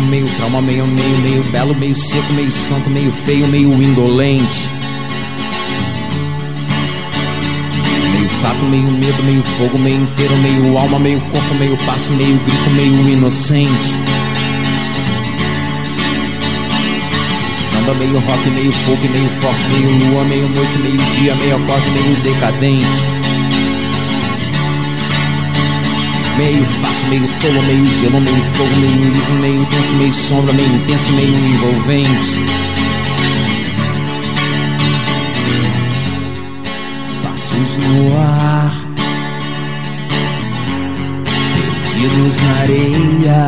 meio trauma, meio belo, meio seco, meio santo, meio feio, meio indolente. Meio fato, meio medo, meio fogo, meio inteiro, meio alma, meio corpo, meio passo, meio grito, meio inocente. Samba, meio rock, meio folk, meio forte, meio lua, meio noite, meio dia, meio acorde, meio decadente. Meio fácil, meio tolo, meio gelo, meio fogo, meio livre, meio denso, meio sombra, meio intenso, meio envolvente. Passos no ar, perdidos na areia.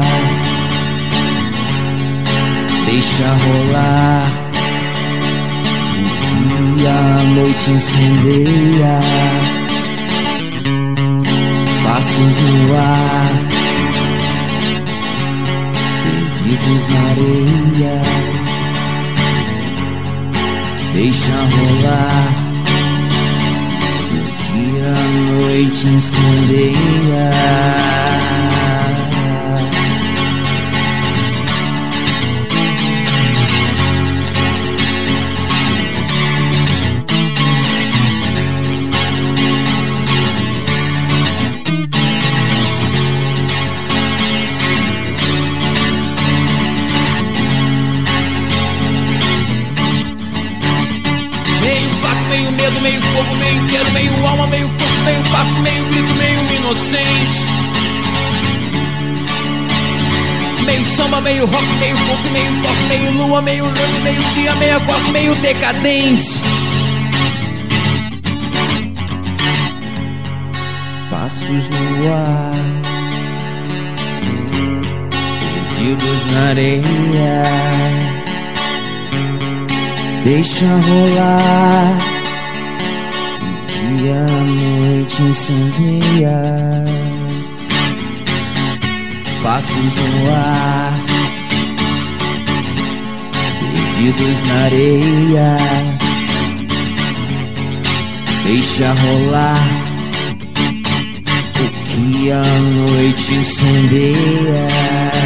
Deixa rolar o que a noite incendeia. Passos no ar, perdidos na areia. Deixa rolar o que a noite incendeia. Meio medo, meio fogo, meio inteiro, meio alma, meio corpo, meio passo, meio grito, meio inocente. Meio samba, meio rock, meio folk, meio forte, meio lua, meio noite, meio dia, meio acorde, meio decadente. Passos no ar, perdidos na areia. Deixa rolar e a noite incendeia. Passos no ar, perdidos na areia. Deixa rolar o que a noite incendeia.